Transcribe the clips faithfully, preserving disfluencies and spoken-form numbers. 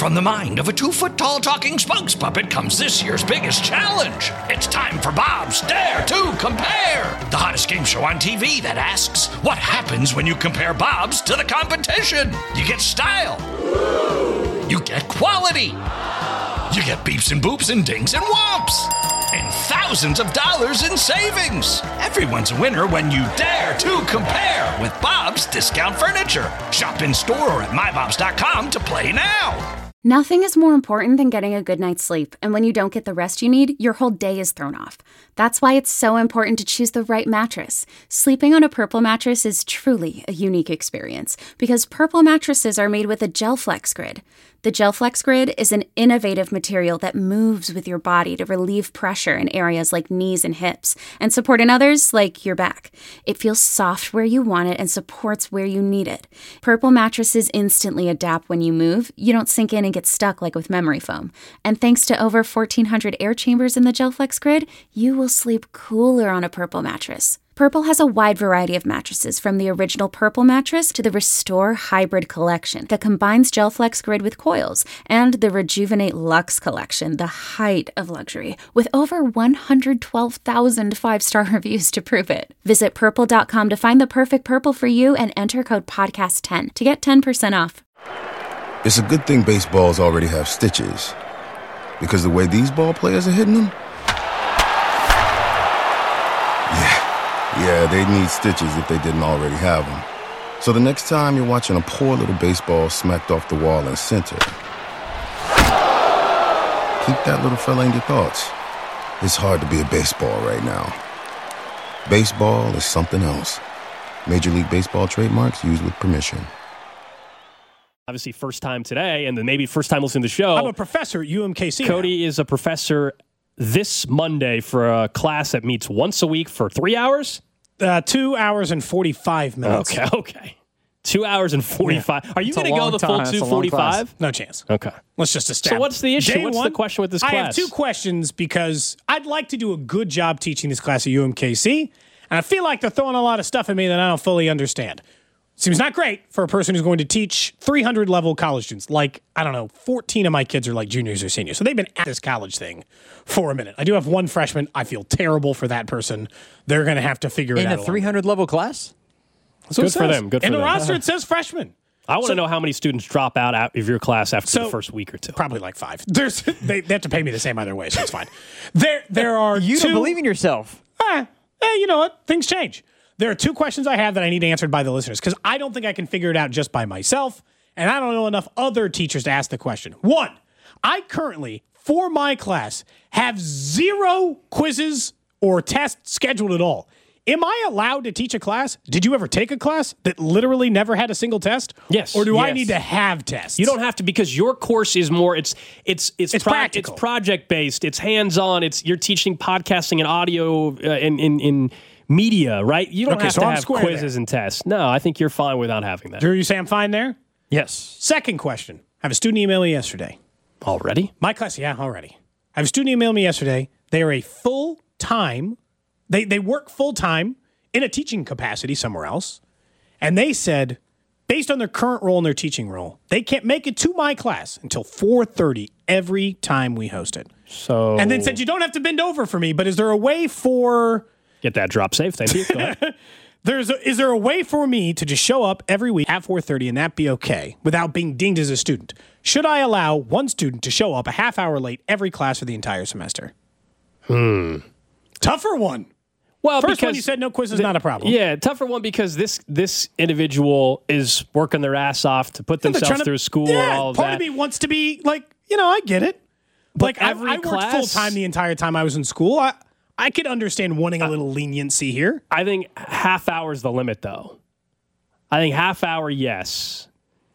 From the mind of a two-foot-tall talking spokes puppet comes this year's biggest challenge. It's time for Bob's Dare to Compare, the hottest game show on T V that asks, what happens when you compare Bobs to the competition? You get style. You get quality. You get beeps and boops and dings and whomps. And thousands of dollars in savings. Everyone's a winner when you dare to compare with Bob's Discount Furniture. Shop in store or at my bobs dot com to play now. Nothing is more important than getting a good night's sleep, and when you don't get the rest you need, your whole day is thrown off. That's why it's so important to choose the right mattress. Sleeping on a Purple mattress is truly a unique experience, because Purple mattresses are made with a GelFlex Grid. The GelFlex Grid is an innovative material that moves with your body to relieve pressure in areas like knees and hips, and support in others like your back. It feels soft where you want it and supports where you need it. Purple mattresses instantly adapt when you move. You don't sink in and get stuck like with memory foam. And thanks to over fourteen hundred air chambers in the GelFlex Grid, you will sleep cooler on a Purple mattress. Purple has a wide variety of mattresses, from the original Purple mattress to the Restore Hybrid collection that combines GelFlex Grid with coils, and the Rejuvenate Luxe collection, the height of luxury, with over one hundred twelve thousand five-star reviews to prove it. Visit purple dot com to find the perfect Purple for you and enter code podcast ten to get ten percent off. It's a good thing baseballs already have stitches, because the way these ball players are hitting them, yeah. Yeah, they need stitches if they didn't already have them. So the next time you're watching a poor little baseball smacked off the wall in center, keep that little fella in your thoughts. It's hard to be a baseball right now. Baseball is something else. Major League Baseball trademarks used with permission. Obviously, first time today, and then maybe first time listening to the show. I'm a professor at U M K C. Cody now. is a professor this Monday for a class that meets once a week for three hours? Uh, two hours and forty-five minutes. Okay, okay. Two hours and forty-five. Yeah. Are you going to go the full time. two forty-five? No chance. Okay. Let's just establish. So what's the issue? Day what's one, the question with this I class? I have two questions because I'd like to do a good job teaching this class at U M K C, and I feel like they're throwing a lot of stuff at me that I don't fully understand. Seems not great for a person who's going to teach three hundred level college students. Like, I don't know, fourteen of my kids are like juniors or seniors. So they've been at this college thing for a minute. I do have one freshman. I feel terrible for that person. They're going to have to figure it In out. a three hundred level class? That's what Good it for says. them. Good for In them. the roster, it says freshman. I want So- to know how many students drop out of your class after So- the first week or two. Probably like five. There's they, they have to pay me the same either way, so it's fine. There there are You two, don't believe in yourself. Eh, eh, you know what? Things change. There are two questions I have that I need answered by the listeners because I don't think I can figure it out just by myself, and I don't know enough other teachers to ask the question. One, I currently, for my class, have zero quizzes or tests scheduled at all. Am I allowed to teach a class? Did you ever take a class that literally never had a single test? Yes. Or do I yes. need to have tests? You don't have to, because your course is more, it's it's it's, It's pro- practical. It's project-based. It's hands-on. It's You're teaching podcasting and audio uh, in, in, in media, right? You don't Okay, have so to I'm have square quizzes there. and tests. No, I think you're fine without having that. Drew, you say I'm fine there? Yes. Second question. I have a student email me yesterday. Already? My class, yeah, already. I have a student email me yesterday. They are a full-time, they, they work full-time in a teaching capacity somewhere else. And they said, based on their current role in their teaching role, they can't make it to my class until four thirty every time we host it. So And then said, you don't have to bend over for me, but is there a way for... Get that drop safe. Thank you. Go ahead. There's a, is there a way for me to just show up every week at four thirty and that be okay without being dinged as a student? Should I allow one student to show up a half hour late every class for the entire semester? Hmm. Tougher one. Well, First because one, you said no quiz is not a problem. Yeah, tougher one because this this individual is working their ass off to put They're themselves trying to- through school yeah, and all of part that. of me wants to be like, you know, I get it. Like, I, every I worked class- full time the entire time I was in school. I, I could understand wanting a little leniency here. I think half hour is the limit, though. I think half hour, yes.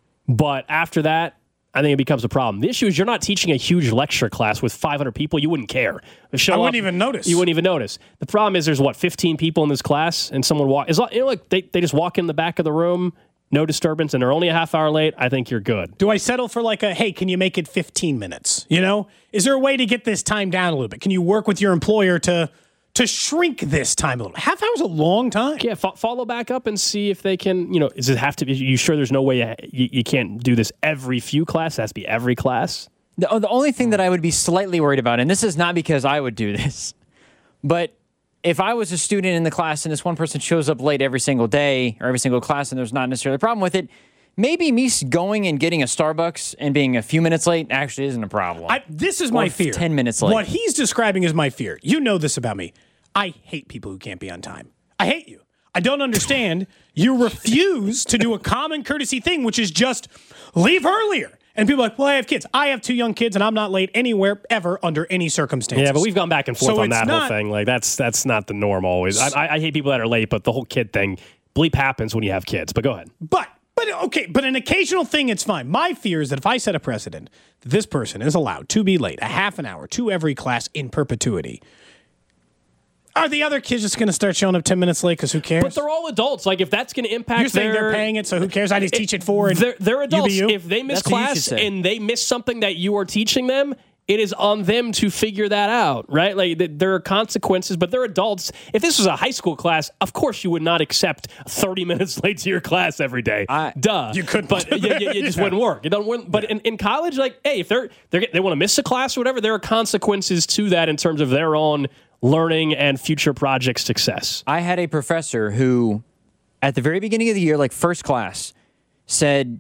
But after that, I think it becomes a problem. The issue is you're not teaching a huge lecture class with five hundred people. You wouldn't care. Show I wouldn't up, even notice. You wouldn't even notice. The problem is there's, what, fifteen people in this class, and someone walk. Is you know, like they, they just walk in the back of the room, no disturbance, and they're only a half hour late. I think you're good. Do I settle for like a, hey, can you make it fifteen minutes? You know, is there a way to get this time down a little bit? Can you work with your employer to to shrink this time a little. Half hour's a long time. Yeah, fo- follow back up and see if they can, you know, does it have to be, you sure there's no way you, you can't do this every few classes? It has to be every class? The, the only thing that I would be slightly worried about, and this is not because I would do this, but if I was a student in the class and this one person shows up late every single day or every single class and there's not necessarily a problem with it, maybe me going and getting a Starbucks and being a few minutes late actually isn't a problem. I, this is my Or fear. ten minutes late. What he's describing is my fear. You know this about me. I hate people who can't be on time. I hate you. I don't understand. You refuse to do a common courtesy thing, which is just leave earlier. And people are like, well, I have kids. I have two young kids, and I'm not late anywhere ever under any circumstances. Yeah, but we've gone back and forth So on it's that not- whole thing. Like, that's that's not the norm always. I, I, I hate people that are late, but the whole kid thing, bleep happens when you have kids. But go ahead. But, but okay, but an occasional thing, it's fine. My fear is that if I set a precedent, that this person is allowed to be late a half an hour to every class in perpetuity, are the other kids just going to start showing up ten minutes late because who cares? But they're all adults. Like, if that's going to impact You're saying their, they're paying it, so who cares? I just teach it for and They're, they're adults. you be you. If they miss That's what you should class say. and they miss something that you are teaching them, it is on them to figure that out, right? Like, th- there are consequences, but they're adults. If this was a high school class, of course you would not accept thirty minutes late to your class every day. I- Duh. You couldn't. But it, it, it just Yeah. wouldn't work. It don't win. But in, in college, like, hey, if they're, they're they want to miss a class or whatever, there are consequences to that in terms of their own learning and future project success. I had a professor who, at the very beginning of the year, like first class, said,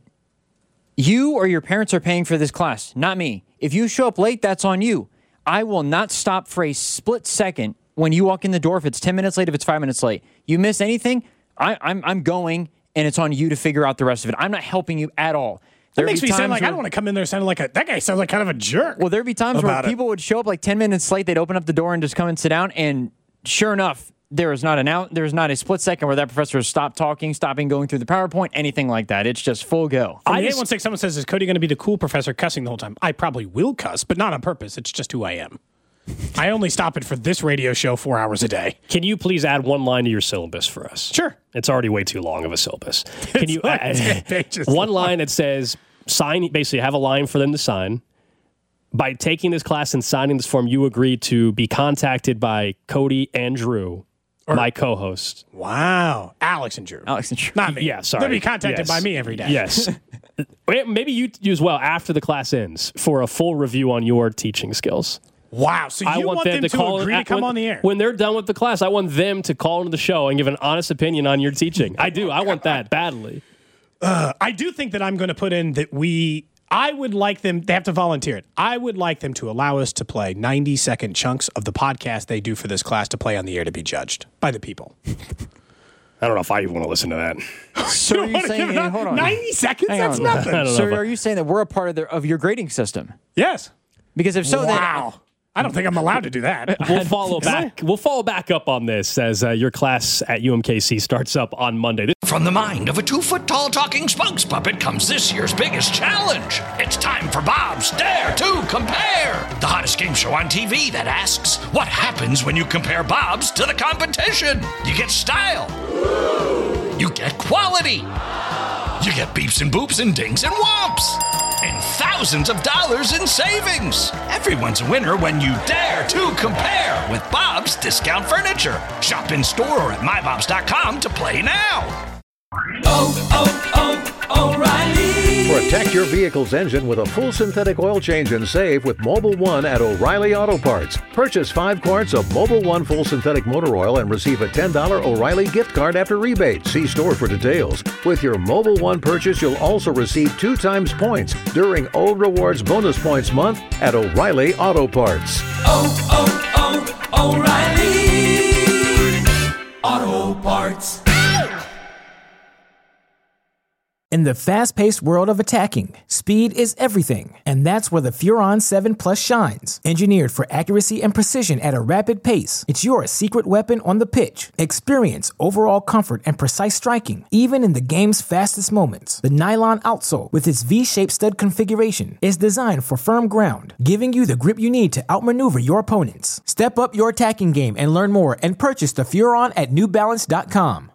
you or your parents are paying for this class, not me. If you show up late, that's on you. I will not stop for a split second when you walk in the door if it's ten minutes late, if it's five minutes late. You miss anything, I, I'm, I'm going, and it's on you to figure out the rest of it. I'm not helping you at all. That There'd makes be me sound times like I where- don't want to come in there sounding like a, that guy sounds like kind of a jerk. Well, there'd be times where about it. people would show up like ten minutes late. They'd open up the door and just come and sit down. And sure enough, there is not an out, there is not a split second where that professor has stopped talking, stopping going through the PowerPoint, anything like that. It's just full go. From I the just- eight one six, someone says, is Cody going to be the cool professor cussing the whole time? I probably will cuss, but not on purpose. It's just who I am. I only stop it for this radio show four hours a day. Can you please add one line to your syllabus for us? Sure. It's already way too long of a syllabus. Can you like add ten pages one long. line that says sign, basically have a line for them to sign. By taking this class and signing this form, you agree to be contacted by Cody and Drew, my co-host. Wow. Alex and Drew. Alex and Drew. Not me. Yeah, sorry. They'll be contacted Yes. by me every day. Yes. Wait, maybe you do as well after the class ends for a full review on your teaching skills. Wow. So I you want, want, them, to, call agree to at- come when, on the air? when they're done with the class. I want them to call into the show and give an honest opinion on your teaching. I do. I want that badly. I do think that I'm going to put in that we, I would like them, they have to volunteer it. I would like them to allow us to play ninety second chunks of the podcast they do for this class to play on the air to be judged by the people. I don't know if I even want to listen to that. So are You you wanna saying, give it up? hold on. ninety seconds? Hang That's on. nothing. I don't So know if I- are you saying that we're a part of, the, of your grading system? Yes. Because if so, then Wow. I don't think I'm allowed to do that. We'll follow back. We'll follow back up on this as uh, your class at U M K C starts up on Monday. This- From the mind of a two-foot-tall talking spokes puppet comes this year's biggest challenge. It's time for Bob's Dare to Compare, the hottest game show on T V that asks, what happens when you compare Bob's to the competition? You get style. You get quality. You get beeps and boops and dings and whomps. And thousands of dollars in savings. Everyone's a winner when you dare to compare with Bob's Discount Furniture. Shop in store or at my bobs dot com to play now. Protect your vehicle's engine with a full synthetic oil change and save with Mobile One at O'Reilly Auto Parts. Purchase five quarts of Mobile One full synthetic motor oil and receive a ten dollars O'Reilly gift card after rebate. See store for details. With your Mobile One purchase, you'll also receive two times points during O Rewards Bonus Points Month at O'Reilly Auto Parts. In the fast-paced world of attacking, speed is everything, and that's where the Furon seven Plus shines. Engineered for accuracy and precision at a rapid pace, it's your secret weapon on the pitch. Experience overall comfort and precise striking, even in the game's fastest moments. The nylon outsole, with its V-shaped stud configuration, is designed for firm ground, giving you the grip you need to outmaneuver your opponents. Step up your attacking game and learn more and purchase the Furon at new balance dot com.